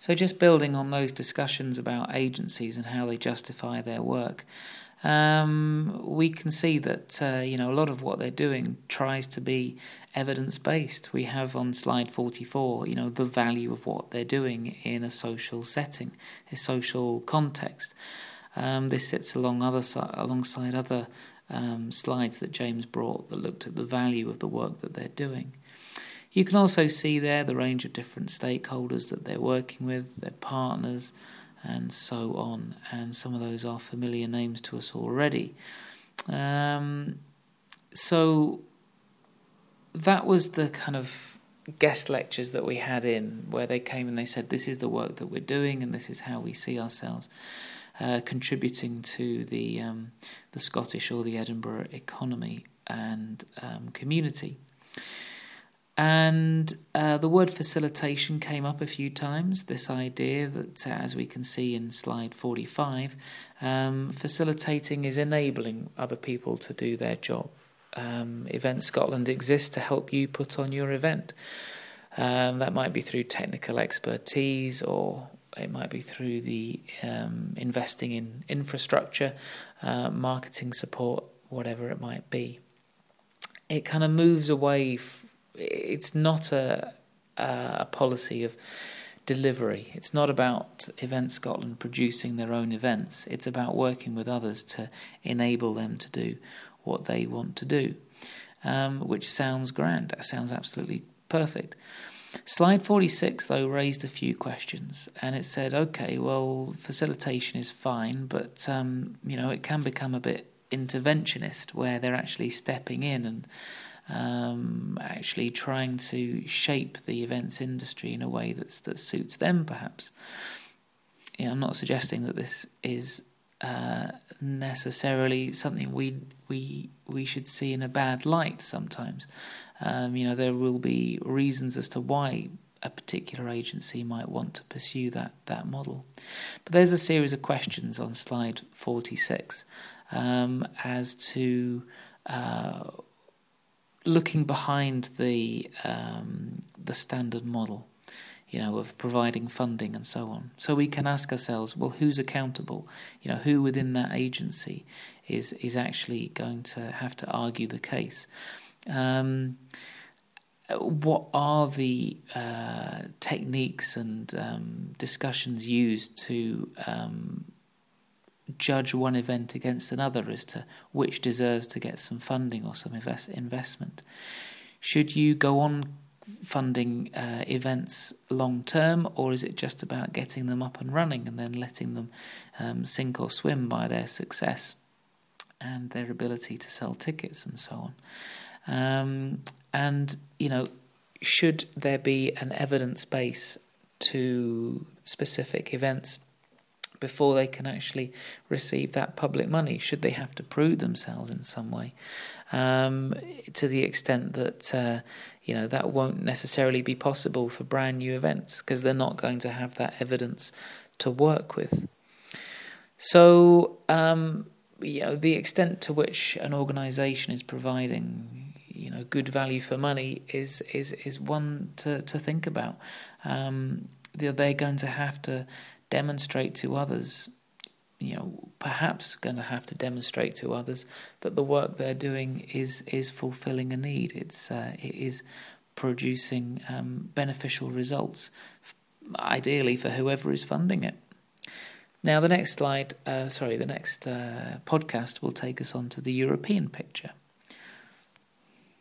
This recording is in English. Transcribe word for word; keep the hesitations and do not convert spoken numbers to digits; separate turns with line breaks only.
So just building on those discussions about agencies and how they justify their work, um, we can see that uh, you know a lot of what they're doing tries to be evidence-based. We have on slide forty-four, you know, the value of what they're doing in a social setting, a social context. Um, this sits along other alongside other um, slides that James brought that looked at the value of the work that they're doing. You can also see there the range of different stakeholders that they're working with, their partners, and so on. And some of those are familiar names to us already. Um, so that was the kind of guest lectures that we had in, where they came and they said, this is the work that we're doing and this is how we see ourselves uh, contributing to the um, the Scottish or the Edinburgh economy and um, community. And uh, the word facilitation came up a few times, this idea that, uh, as we can see in slide forty-five, um, facilitating is enabling other people to do their job. Um, Event Scotland exists to help you put on your event. Um, that might be through technical expertise, or it might be through the um, investing in infrastructure, uh, marketing support, whatever it might be. It kind of moves away f- It's not a a policy of delivery. It's not about Event Scotland producing their own events. It's about working with others to enable them to do what they want to do, um, which sounds grand. That sounds absolutely perfect. Slide forty-six, though, raised a few questions, and it said, okay, well, facilitation is fine, but um, you know, it can become a bit interventionist, where they're actually stepping in and Um, actually trying to shape the events industry in a way that's that suits them, perhaps. Yeah, I'm not suggesting that this is uh, necessarily something we we we should see in a bad light. Sometimes, um, you know, there will be reasons as to why a particular agency might want to pursue that that model. But there's a series of questions on slide forty-six um, as to Uh, looking behind the um, the standard model, you know, of providing funding and so on. So we can ask ourselves, well, who's accountable? You know, who within that agency is is actually going to have to argue the case? Um, what are the uh, techniques and um, discussions used to um, judge one event against another as to which deserves to get some funding or some invest- investment? Should you go on funding uh, events long term, or is it just about getting them up and running and then letting them um, sink or swim by their success and their ability to sell tickets and so on? Um, and, you know, should there be an evidence base to specific events before they can actually receive that public money? Should they have to prove themselves in some way, um, to the extent that uh, you know that won't necessarily be possible for brand new events because they're not going to have that evidence to work with? So um, you know the extent to which an organisation is providing you know good value for money is is is one to to think about. Um, they're, they're going to have to demonstrate to others, you know, perhaps going to have to demonstrate to others that the work they're doing is is fulfilling a need. It's uh, it is producing um, beneficial results, ideally for whoever is funding it. Now, the next slide, uh, sorry, the next uh, podcast will take us on to the European picture.